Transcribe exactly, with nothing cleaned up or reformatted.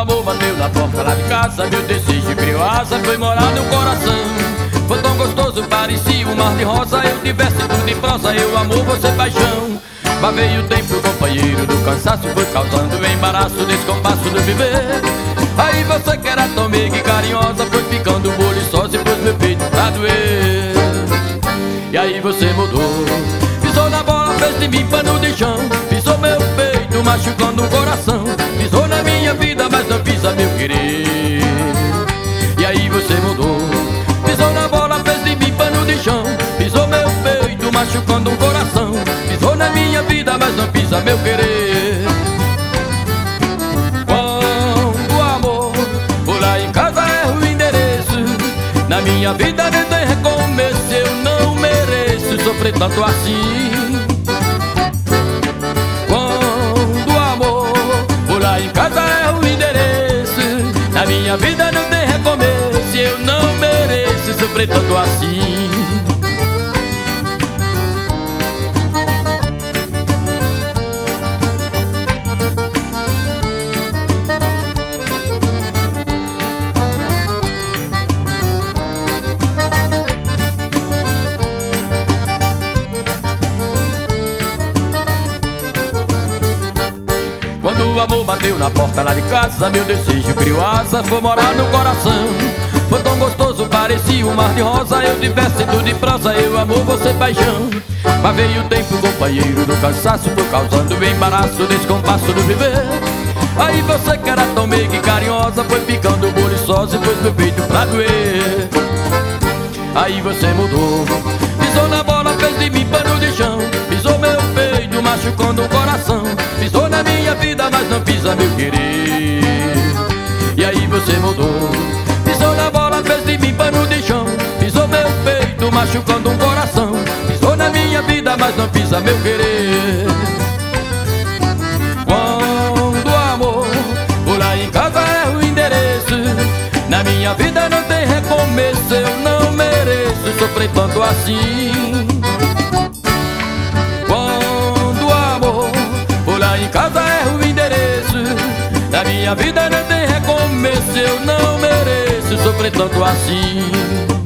amor bateu na porta lá de casa, meu desejo criou asa, foi morar no coração. Foi tão gostoso, parecia um mar de rosa. Eu tivesse tudo de prosa, eu amor, você paixão. Mas veio o tempo, o companheiro do cansaço foi causando embaraço, descompasso do viver. Aí você que era tão meiga e carinhosa foi ficando boliçosa e pôs meu peito pra doer. E aí você mudou, pisou na bola, fez de mim pano de chão. Pisou meu peito, machucando o coração. Pisou na minha vida, mas não pisa meu querer. E aí você mudou, pisou na bola, fez de mim pano de chão. Pisou meu peito, machucando o coração. Pisou na minha vida, mas não pisa meu querer. Quando o amor por lá em casa é o endereço, na minha vida não tem recomeço. Eu não mereço sofrer tanto assim. Quando o amor por lá em casa é o endereço, na minha vida não tem recomeço. Eu não mereço sofrer tanto assim. Quando o amor bateu na porta lá de casa, meu desejo criou asa, foi morar no coração. Foi tão gostoso, parecia um mar de rosa. Eu tivesse tudo de prosa, eu amor, você paixão. Mas veio o tempo, companheiro do cansaço foi causando embaraço, descompasso do viver. Aí você que era tão meiga e carinhosa foi ficando boliçosa e pôs meu peito pra doer. Aí você mudou, pisou na bola, fez de mim pano de chão. Pisou meu peito, machucando o coração. Pisou na minha vida, mas não pisa meu querer. E aí você mudou, pisou na bola, fez de mim pano de chão. Pisou meu peito, machucando um coração. Pisou na minha vida, mas não pisa meu querer. Quando o amor por lá em casa é o endereço, na minha vida não tem recomeço. Eu não mereço sofrer tanto assim. Quando o amor por lá em casa é o endereço, na minha vida não tem recomeço. Eu não mereço sofrer tanto assim.